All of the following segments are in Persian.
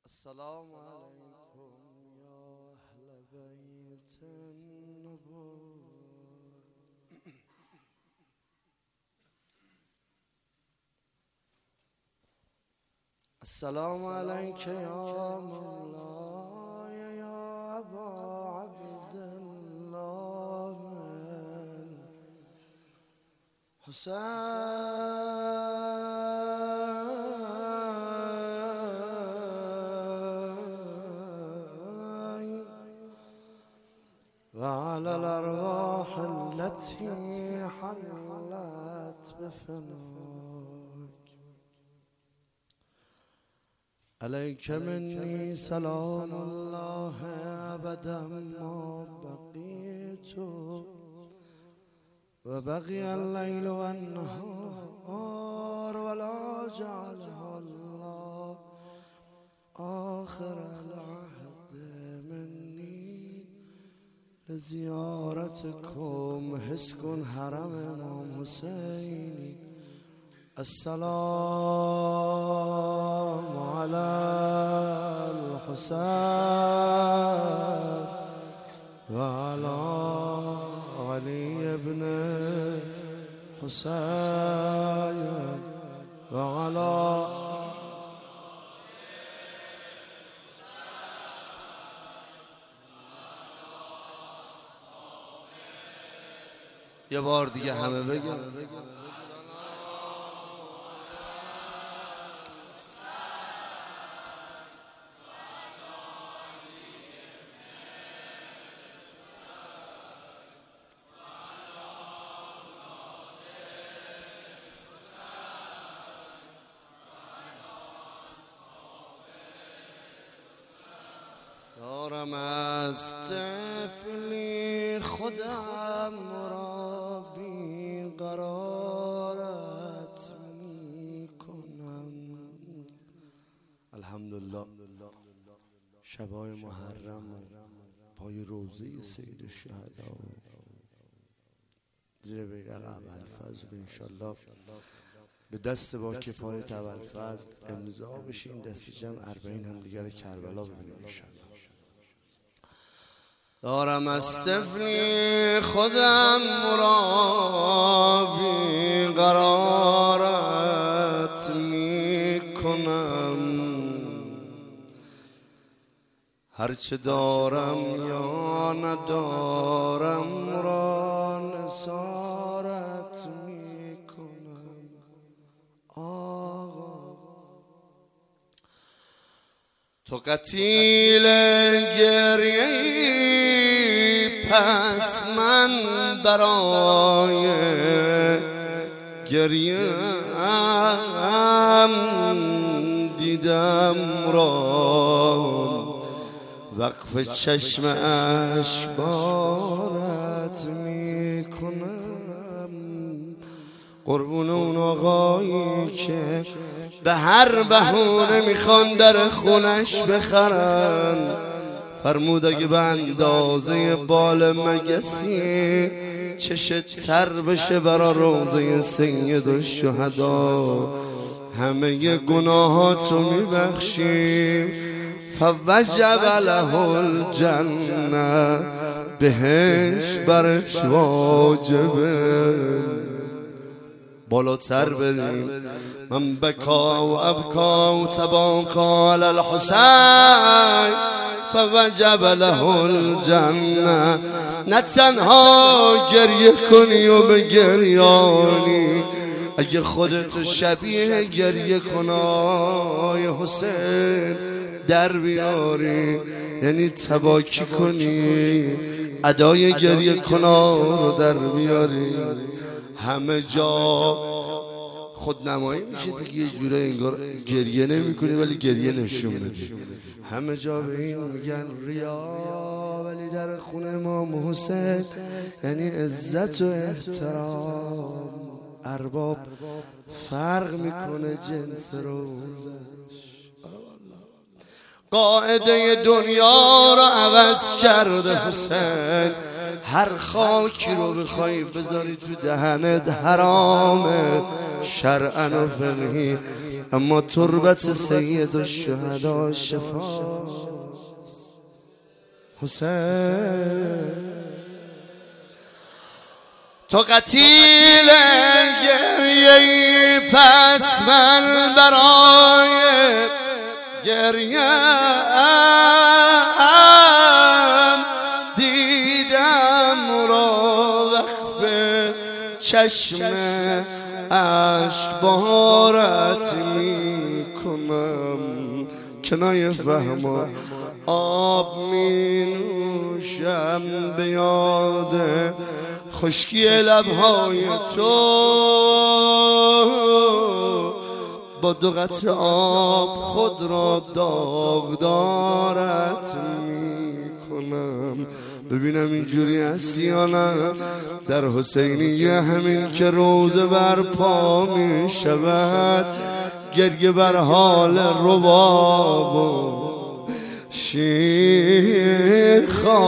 السلام عليكم يا أهل بيت النبوة. السلام عليك يا مولاي يا أبا عبد الله الحسين وعلى الأرواح التي حلت بفناك. عليك مني سلام الله أبدا ما بقيت وبقي الليل والنهار ولا جعلها الله آخر العهد مني لزيارتكم. حسكن حرم امام حسيني. السلام على الحسين وعلى علي بن حسين وعلى یه بار دیگه همه بگم. دارم از طفلی خودم را بیقرارت میکنم. الحمدلله شبای محرم پای روضه سید الشهدا زیر بیرق ابوالفضل انشالله به دست با کفایت ابوالفضل امضا بشین. دست جمع 40 هم دیگر کربلا ببینیم انشالله. دارم از طفلی خودم را بیقرارت میکنم. هرچه دارم یا ندارم را نثارت میکنم. آقا تو قتیل گریه‌ای پس من برای گریم دیدم را وقف چشم اشبارت میکنم. قربون اون آقایی که به هر بهونه میخوان در خونش بخرن، فرمود اگه به اندازه بال مگسی چشت تر بشه برا روضه سید الشهدا همه گناهاتو میبخشیم. فوجب له الجنه بهش برش واجبه. بالاتر بریم. من بکا و ابکا و تباکا علی الحسین فوجب له الجنه. نه تنها گریه کنی و به گریانی، اگه خودتو شبیه گریه کنای حسین در بیاری، یعنی تباکی کنی ادای گریه کنا رو در بیاری، همه جا خود نمایی میشه دیگه. یه جوره انگار گریه نمی کنی ولی گریه نشون بدی. همه جا به این میگن ریا، ولی در خونه امام حسین یعنی عزت و احترام. ارباب فرق میکنه جنس روزش. قاعده دنیا رو عوض کرده حسین. هر خاکی رو بخوای بذاری تو دهنت حرامه شرعاً و فقهی. اما تربت سید الشهدا شفاست. حسین تو قتیل گریه‌ای، پس من برای گریه‌ام دیدم را وقف چشم اشک بارت می کنم، کنای فهم آب می نوشم به یاد خشکی لبهای تو، با 2 قطره آب خود را داغدارت می کنم. ببینم اینجوری هستی یا نه در حسینیه، همین که روزه برپا می شود، گریه بر حال رباب و شیر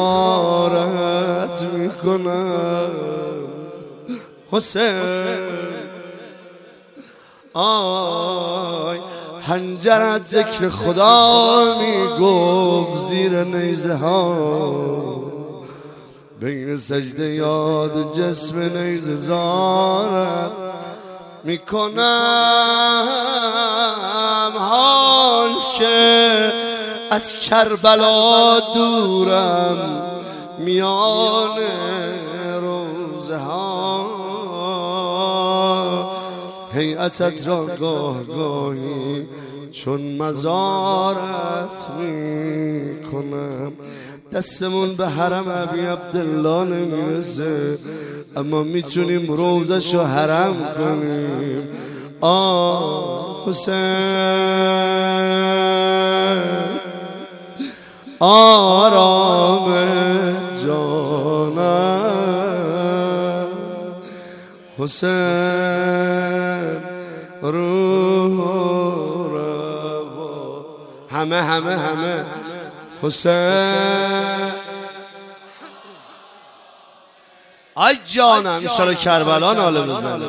خارت می کنم. حسین آی حنجرت ذکر خدا می گفت زیر نیزه ها، بین سجده یاد جسم نیزه زارت می کنم. حال که از کربلا دورم، میان روزه ها هیئتت را گاه گاهی چون مزارت می کنم. دستمون به حرم ابی عبدالله نمیرسه، اما میتونیم روزشو حرم کنیم. حسین آرام جانم، حسین روح روا، همه حسین ای جانم. انشالله کربلا ناله بزنه.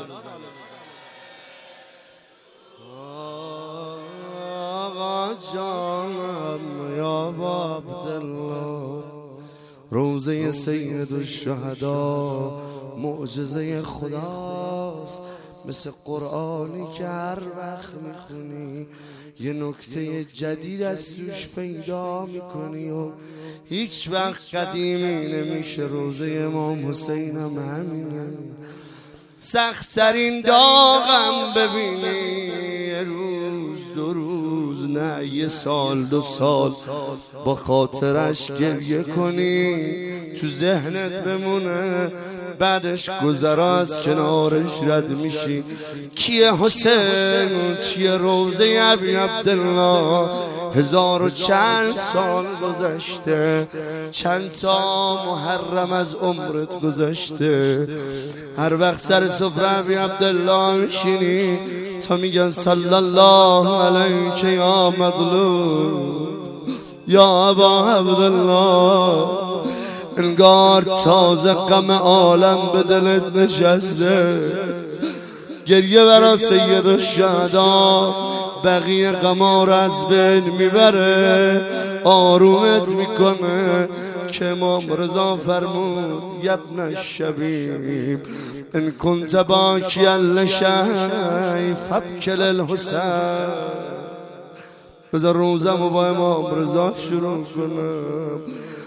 آقا جانم یا عبدالله، روزه سید الشهدا معجزه خداست، مثل قرآنی که هر وقت میخونی یه نکته جدید از توش پیدا میکنی و هیچ وقت قدیمی نمیشه. روزه امام حسین هم همینه. سخت‌ترین داغم ببینی یه روز 2 روز نه 1 سال 2 سال با خاطرش گریه کنی، تو ذهنت بمونه، بعدش گذرا از کنارش رد میشی. کیه حسین؟ چیه روزه ابی عبدالله؟ 1000 و چند سال گذشته، چند تا محرم از عمرت گذشته. هر وقت سر سفره ابی عبدالله میشینی تا میگن صلی الله علیک یا مظلوم یا ابا عبدالله، انگار تازه غم عالم به دلت نشسته. گریه برا سید الشهدا بقیه غما رو از بین میبره، آرومت میکنه که امام رضا فرمود یبن الشبیب ان کنت باکیا لشیء فابکی للحسین. بذار روزمو با امام رضا شروع کنم.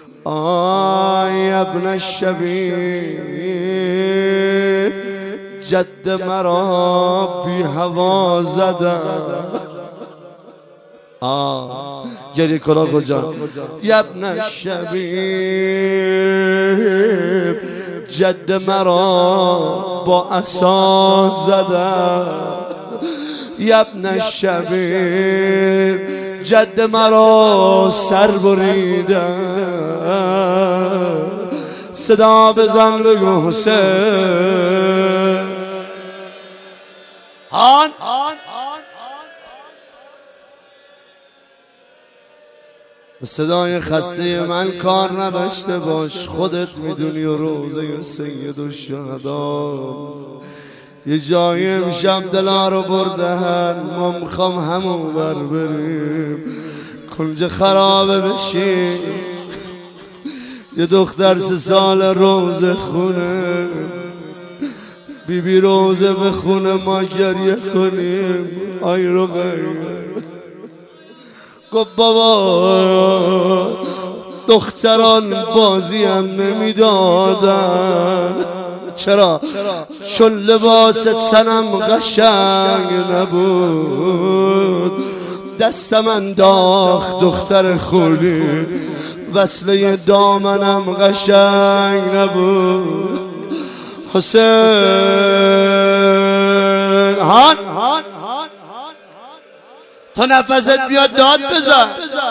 ابن الشبیب جد مرا بی هوا زدن. گریه کلا کجا؟ ابن الشبیب جد مرا با عصا زدن. ابن الشبیب جد مرا سر بریدن. صدا بزن بگو حسین. به صدای خسته من کار نداشته باش، خودت میدونی. و روزه سید الشهدا یه جایی امشب دلا رو بردهن، ما میخوام همون بر بریم کنج خرابه بشیم. یه دختر 3 سال روزه خونه، بیبی روزه بخونه ما گریه کنیم. آی رقیه گفت بابا دختران بازی هم نمیدادن. چرا؟ چون لباس تنم قشنگ نبود، دستم انداخت دختر خولی، وصله دامنم قشنگ نبود. حسین هان تا نفست بیاد داد بزن.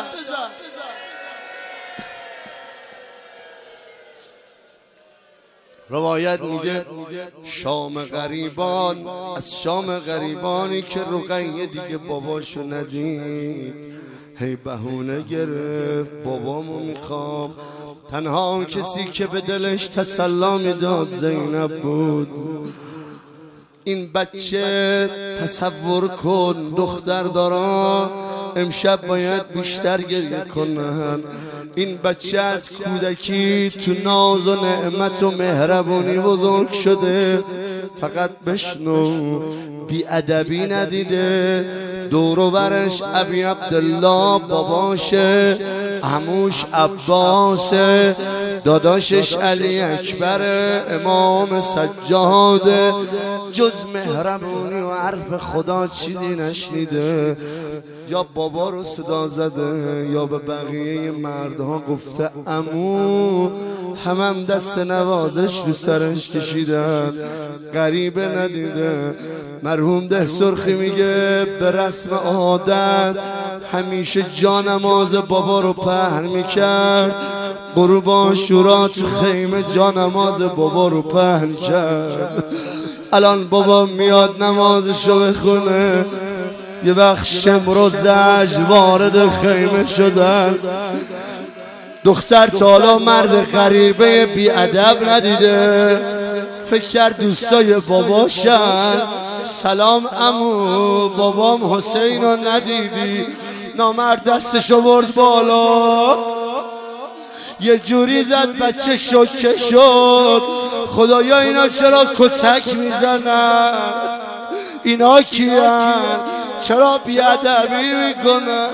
روایت میگه شام غریبان، از شام غریبانی که رقیه دیگه باباشو ندید، هی بهونه گرفت بابامو میخوام. تنها کسی که به دلش تسلا میداد زینب بود. این بچه تصور کن دختر دارا، امشب باید بیشتر گریه کنن. این بچه از کودکی تو ناز و نعمت و مهربونی بزرگ شده، فقط بشنو بی ادبی ندیده. دور و برش ابی عبدالله باباشه، عموش عباسه، داداشش علی اکبر امام سجاده. جز مهربونی و حرف خدا چیزی نشنیده. یا بابا رو صدا زده یا به بقیه مردها گفته عمو، هم دست نوازش رو سرش کشیدن، غریبه ندیده. مرحوم ده سرخی میگه به رسم عادت همیشه جانماز بابا رو پهن میکرد. غروب عاشورا تو خیمه جانماز بابا رو پهن کرد. الان بابا میاد نمازشو بخونه، یه وقت شمر و زج وارد خیمه شدن. دختر تا حالا مرد غریبه بی ادب ندیده، فکر کرد دوستای باباشن. سلام عمو، بابام حسین رو ندیدی؟ نامرد دستشو برد بالا، یه جوری زد بچه شوکه شد. خدایا اینا چرا کتک میزنن؟ اینا کیان؟ چرا بیادبی میکنن؟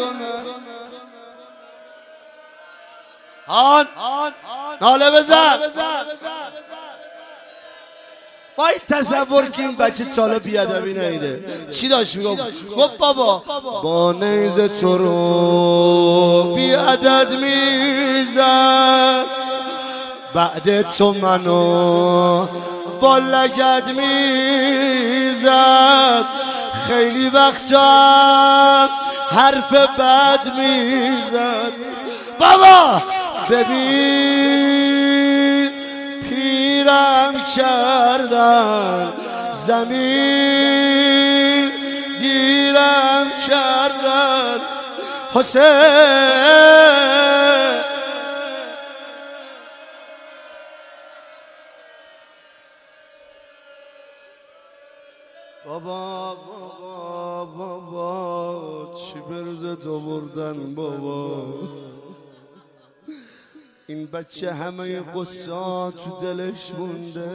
آن ناله بزن. باید تصور که این بچه تالا بیادبی نیده. چی داشت میگم؟ گفت بابا با نیزه تو رو بیادت میزد، بعد تو منو با لگد میزد، خیلی وقتا حرف بد میزد. بابا ببین پیرم کردن، زمین گیرم کردن. حسین بابا بابا بابا چی برزه تو بردن بابا. این بچه همه قصه تو دلش مونده.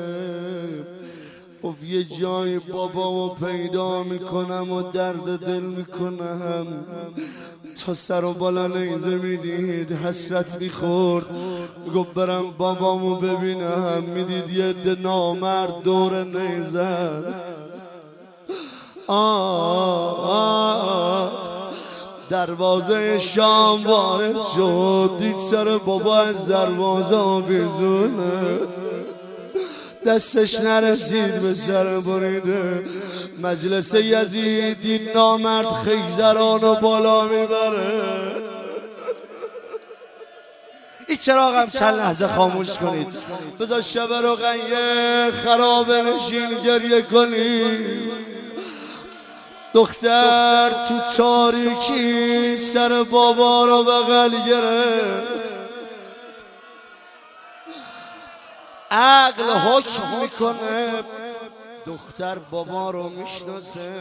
گفت یه جای بابامو پیدا میکنم و درد دل میکنم. تا سر و بالا نیزه میدید حسرت میخورد. گفت برم بابامو ببینم. میدید یه عده نامرد دور نیزن. دروازه شام وارد شد، دید سر بابا از دروازه آویزونه، دستش نرسید به سر بریده. مجلس یزید دید نامرد خیزرانو بالا میبره. این چراغم چند لحظه خاموش کنید، بذار شب رقیه خرابه نشین گریه کنید. دختر تو تاریکی سر بابا رو بغل گرفت. عقل حکم میکنه دختر بابا رو میشناسه،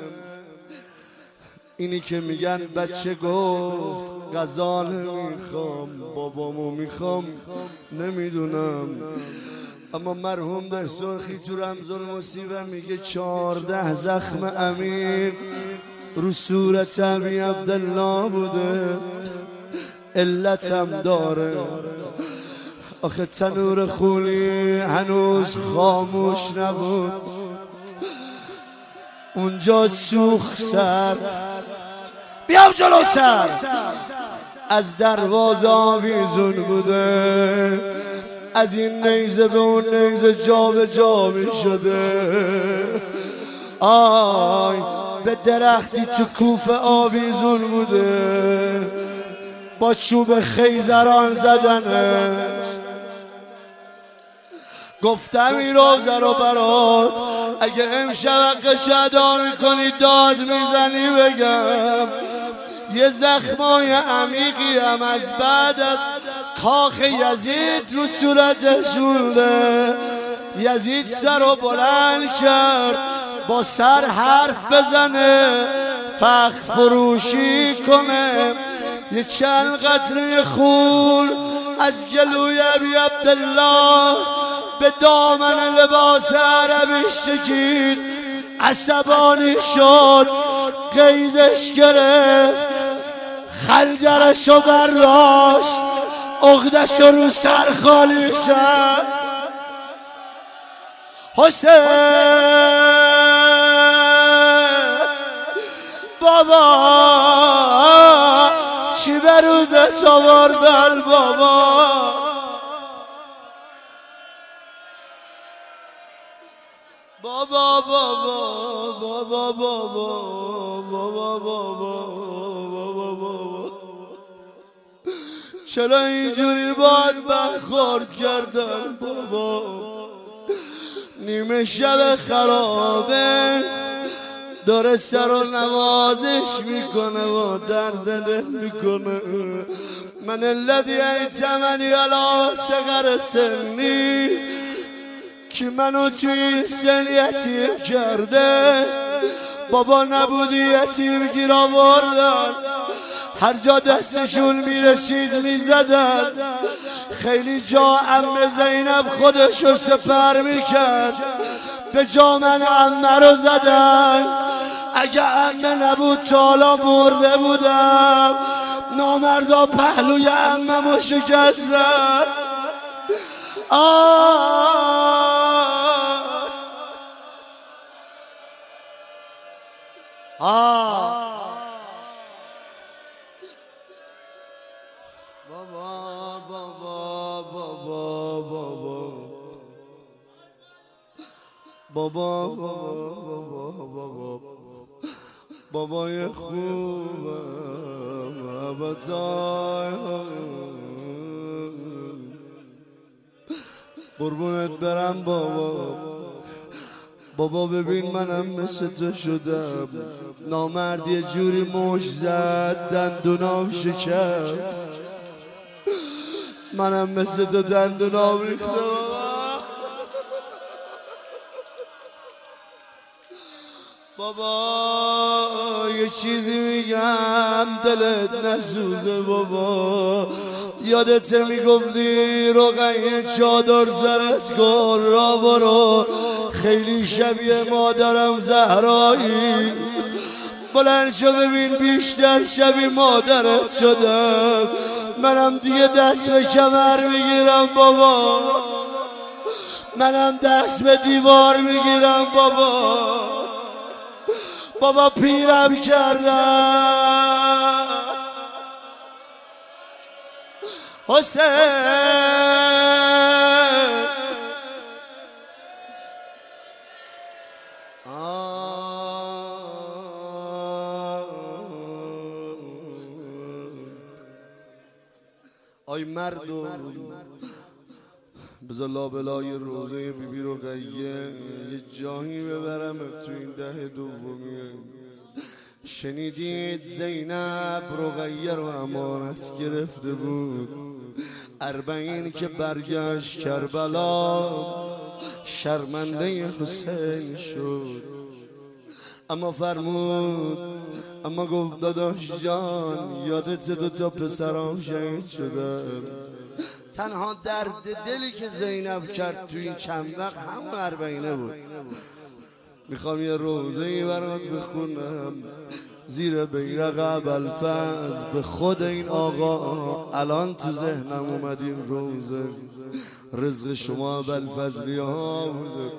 اینی که میگن بچه گفت غزال میخوام بابامو میخوام نمیدونم. اما مرحوم ده سرخی تو رمز المصیبه میگه 14 زخم عمیق رو صورت ابی عبدالله بوده، علتم داره. آخه تنور خونی هنوز خاموش نبود، اونجا سوخ سر. بیام جلوتر، از دروازه آویزون بوده، از این نیزه به اون نیزه جا به جا می شده. آی به درختی تو کوفه آویزون بوده، با چوب خیزران زدنه. گفتم این روزه رو برات اگه امشب قشدا میکنی داد میزنی بگم، یه زخمای عمیقی هم از بعد از کاخ یزید رو صورتش مونده. یزید سر رو بلند کرد با سر حرف بزنه، فخ فروشی کنه. یه چند قطره خون از گلوی ابی عبدالله به دامن لباس عربی شکید، عصبانی شد، قیزش گرفت، خنجرشو برداشت، عقدشو رو سر خالی کرد. حسین بابا چی به روزت آوردن بابا؟ بابا بابا بابا بابا بابا بابا بابا چرا اینجوری باید برخورد کردم بابا؟ نیمه شب خرابه داره سر و نوازش میکنه و درد دل میکنه. من الذی ایتمنی علی صغر سنی، که منو توی سن یتیم کرده. بابا نبودی یتیم گیر آوردن، هر جا دستشون میرسید میزدن. خیلی جا عمه زینب خودشو سپر میکرد، به جا من عمه رو زدن. اگه عمه نبود تا حالا مرده بودم. نامردا پهلوی عمه مو شکستن. بابا بابا بابا بابا بابا بابا بابای خوبم بابا قربونت برم بابا. بابا ببین منم مثل تو شدم، نامرد یه جوری مش زد دندونام شکست، منم مثل تو دندونام ریختم. بابا یه چیزی میگم دلت نسوزه بابا. یادت میگفتی رقیه چادر زرت کن را برو، خیلی شبیه مادرم زهرایی. بلند شو ببین بیشتر شبیه مادرت شدم. منم دیگه دست به کمر میگیرم بابا، منم دست به دیوار میگیرم بابا. بابا پیرم کردم حسین. آی مردم بذار لابلای روزه بیبی رقیه یه جایی ببرم تو این ده دومیه. شنیدید زینب رقیه رو امانت گرفته بود، 40 که برگشت کربلا شرمنده حسین شد. اما فرمود، اما گفت داداش جان یادت 2 تا پسرام شهید شدن. تنها درد دلی که زینب کرد تو این چند وقت همون 40 بود. میخوام یه روزه‌ای برات بخونم زیر بیرق ابوالفضل به خود این آقا. الان تو ذهنم اومد این روزه، رزق شما ابوالفضلی ها بوده.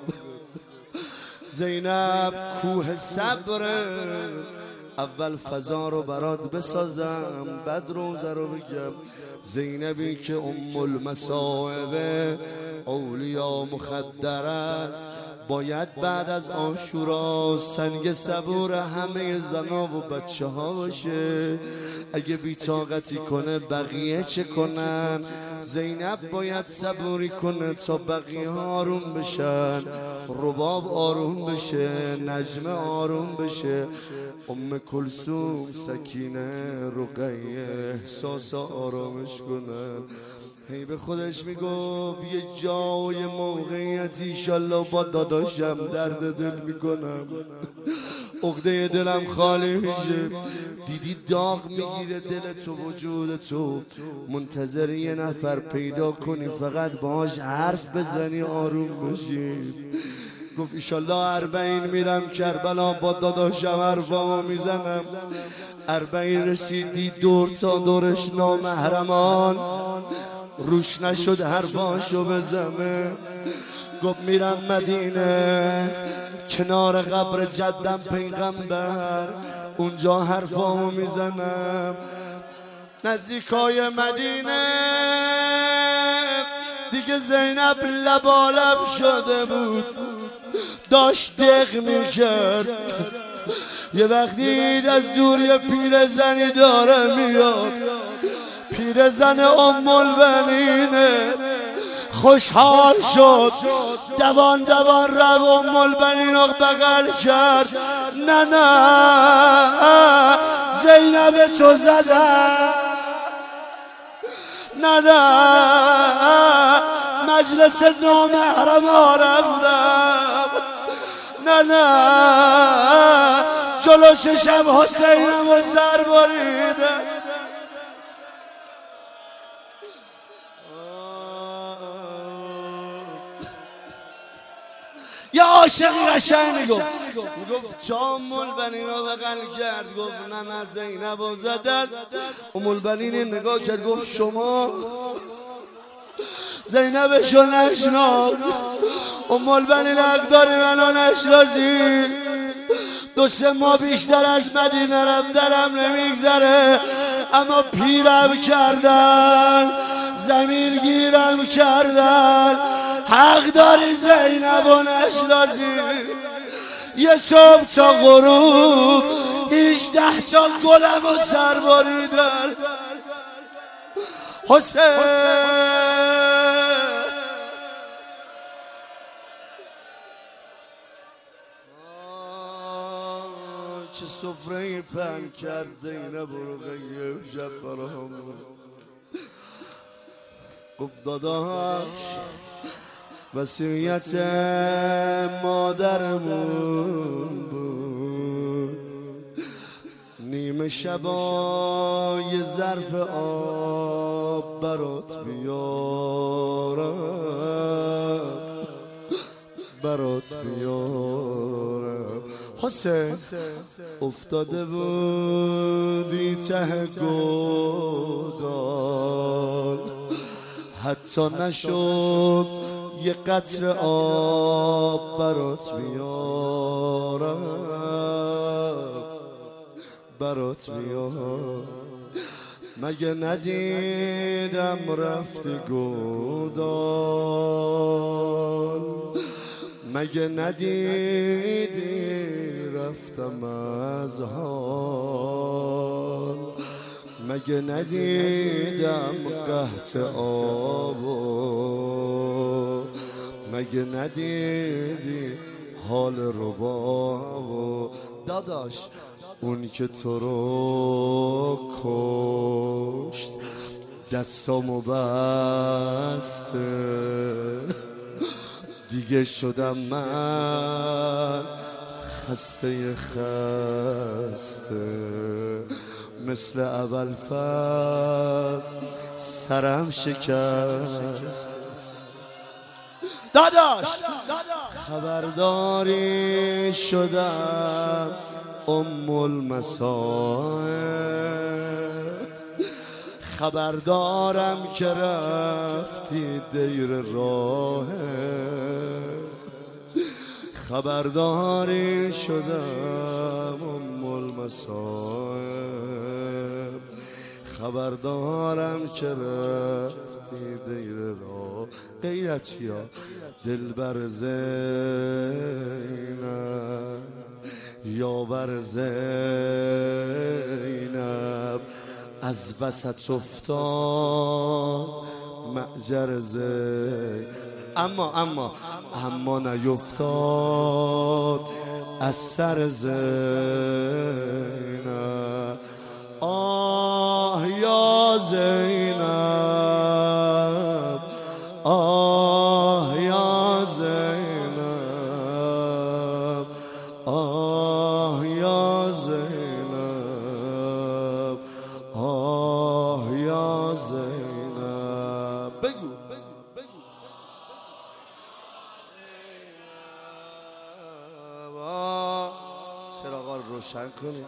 زینب کوه صبره، اول فضا رو برات بسازم بعد روزه رو بگم. زینبی که ام المصائب اولیا مخدر است، باید بعد از عاشورا سنگ صبور همه زنا و بچه ها باشه. اگه بی‌طاقتی کنه بقیه چه کنن؟ زینب باید صبوری کنه تا بقیه آروم بشن، رباب آروم بشه، نجمه آروم بشه، ام کلثوم، سکینه، رقیه احساس آرامش کنن. هی به خودش میگفت یه جا و یه موقعیتی ایشالله با داداشم درد دل میکنم، عقده دلم خالی میشه. دیدی داغ میگیره دل تو، وجود تو، منتظر یه نفر پیدا کنی فقط باهاش حرف بزنی آروم بشی. گفت ایشالله 40 میرم کربلا با داداشم حرفامو میزنم. 40 رسیدی دور تا دورش نامحرمان، روش نشد حرفاشو بزنه. گفت میرم مدینه کنار قبر جدم پیغمبر، اونجا حرفامو میزنم. نزدیکای مدینه دیگه زینب لبالب شده بود، داشت دق میکرد. یه وقت دید از دور یه پیرزنی داره میاد، پیرزن ام البنینه. خوشحال شد، دوان دوان رو ام البنین رو بغل کرد. نه نه زینب تو زدن، نه نه مجلس نامحرما رفتم، نه نه جلو چشم حسینم و سر بریدم. یا عاشقی قشنگ میگفت تا ام البنین رو بغل کرد. گفت نه نه زینب رو زدن. ام البنین نگاه کرد گفت شما زینبشو نشناخت. ام البنین حق داری منو نشناسی؟ 2-3 ماه بیشتر از مدینه رفتنم نمیگذره، اما پیرم کردن، زمین گیرم کردن. حق داری زینب و نشناسی؟ یه صبح تا غروب 18 تا گلم و سر بریدن. حسین چه سفره پهن کرد زینب و رقیه شب برام. گفت داداش وصیت مادرمون بود، نیمه شبا یه ظرف آب برات بیارم، برات بیارم. حسین افتاده بودی ته گودال، حتی نشد یه قطره آب برات بیارم، برات بیارم. مگه ندیدم رفتی گودال، مگه ندیدی رفتم از حال، مگه ندیدم قحط آبو، مگه ندیدی حال ربابو. داداش اون که تو رو کشت دستامو بسته، دیگه شدم من خسته مثل اول فصل سرم شکست. داداش خبرداری شدم المصائب، خبردارم که رفتی دیر راه، خبرداری شدم المصائب، خبردارم که رفتی دیر راه. غیرتی ها دلبر زینب یاور زینب از وسط افتاد معجر زینب، اما نیفتاد از سر زینب. آه یا زینب، آه یا زینب، آه یا زینب، آه یا زینب. بگو چراغا رو روشن کنی.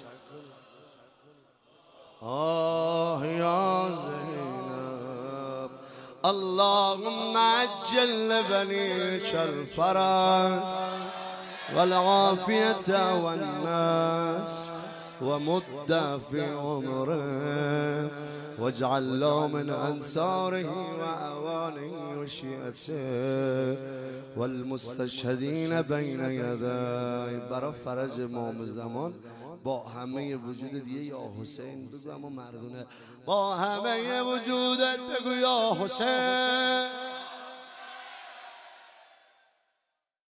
آه یا زینب، اللهم عجل لبنيك الفرج والعافية والنصر ومد في عمره واجعل له من أنصاره وأعوانه وشيعته والمستشهدين بين يديه. برای فرج امام زمان با همه وجود دیگه یا حسین بگو، اما مردونه با همه وجودت بگو یا حسین.